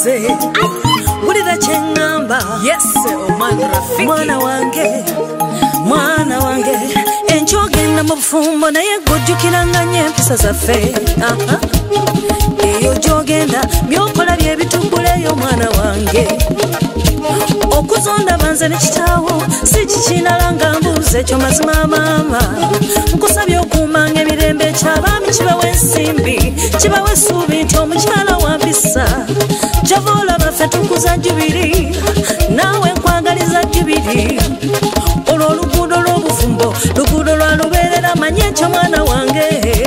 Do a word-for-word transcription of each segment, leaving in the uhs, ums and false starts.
nze wulira kyengamba. Yes, omwana Rafiki. Mwana wange, mwana wange, enkyogenda mu bufumbo naye gojjukiranga nnyo empisa zaffe. Eyo gyogenda byokola bye bituguleyo mwana wange. Okuzonda banze ne kitaawo si kikinala nga mbuuza ekyo mazima maama. Nkusabye okuumanga emirembe eky'abaami kibawe ensimbi, kibawe essuubi nti omukyala wampisa. Javoola baffe tukuza jubiri, naawe nkwagaliza jubiri. Olwo oluguudo lw'obufumbo luguudo lwa lubeerera, manye ekyo mwana wange.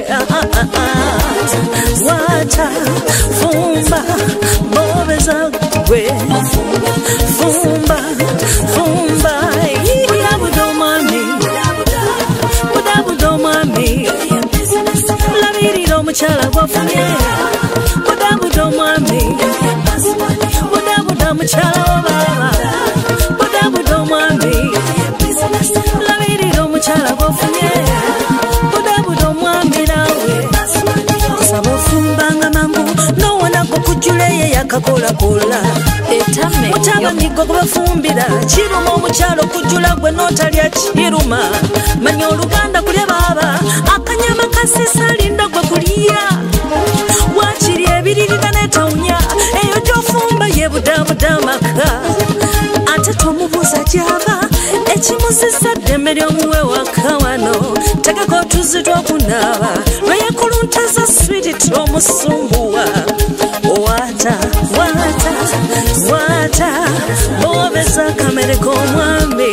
Waata fumba bobeza gwe, fumba fumba budabudo mwami, budabudo mwami, labirira omukyala gwafunye. Budabudo mwami, budabudo mukyala wo baba, budabudo mwami, labirira omukyala gwafunye. Budabudo mwami nawe saba ofumbanga mangu nowonako kujjula ye yakakolakola. Mutabanigo gwebafumbira kiruma omukyalo okujjula gwe n'otalya kiruma. Manya oluganda kulya baba, akanyama kasisa alinda gwe kulya. Wakiri ebiririra netawunya, eyo gy'ofumba ye budabuda amaka. Ate tomubuuza gy'aba, ekimuzisa ddembe ly'omuwe waka wano. Tegeka otuzi tw'okunaaba, lwe yakuluntaza switi t'omusumbuwa. Wata, wata, wata, bobeza kamere k'omwami.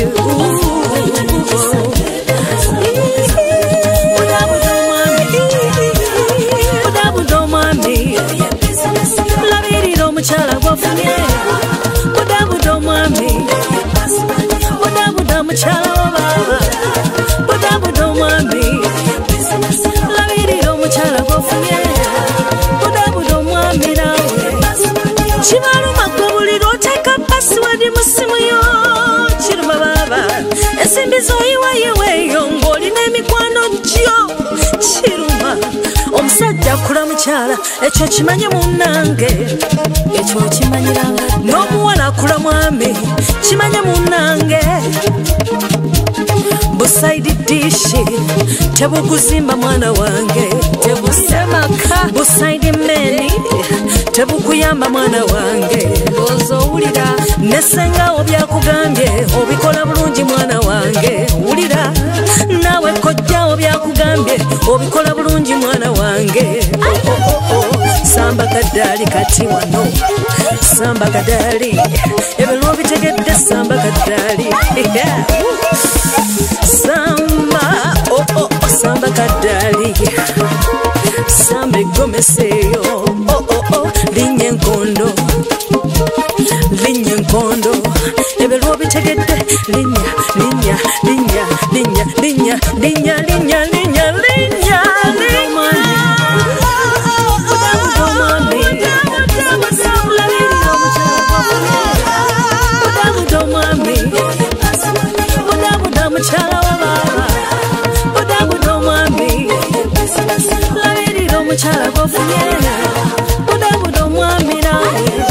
Budabudo mwami, budabudo mwami, labirira omukyala gwafunye. Budabudo mwami, budabudo mukyala wo baba, budabudo mwami, labirira omukyala gwafunye. Budabudo mwami nawe kibaluma gwe buli lw'oteeka pasiwadi mu ssimu yo. Kiruma baba, ensimbi z'oyiwayiweeyo ng'olina emikwano gyo. Kiruma omusajja akula mukyala, ekyo kimanye munnange, ekyo okimanyiranga. N'omuwala akula mwami, kimanye munnange. Busaidi dishi tebukuzimba mwana wange, tebusemaka. Busaidi meni tebukuyamba mwana wange. Ozo wulira nesengawo byakugambye obikola bulungi mwana wange. Wulira nawe kojjawo byakugambye obikola bulungi mwana wange. Oh, oh, oh. Samba kadali kati wano, samba kadali ebyo bitegedde. Samba kadali samba, oh oh oh, samba kadali, samba egomeseyo, oh oh oh, linnya enkondo, linnya enkondo, ebyo bitegedde. Linnya, linnya, linnya, linnya, linnya, linnya, linnya, linnya, linnya, linnya. Budabudo mwami, labirira omukyala gwafunye. Budabudo mwami, budabudo mukyala wa baba, budabudo mwami, labirira omukyala gwafunye. Budabudo mwami nawe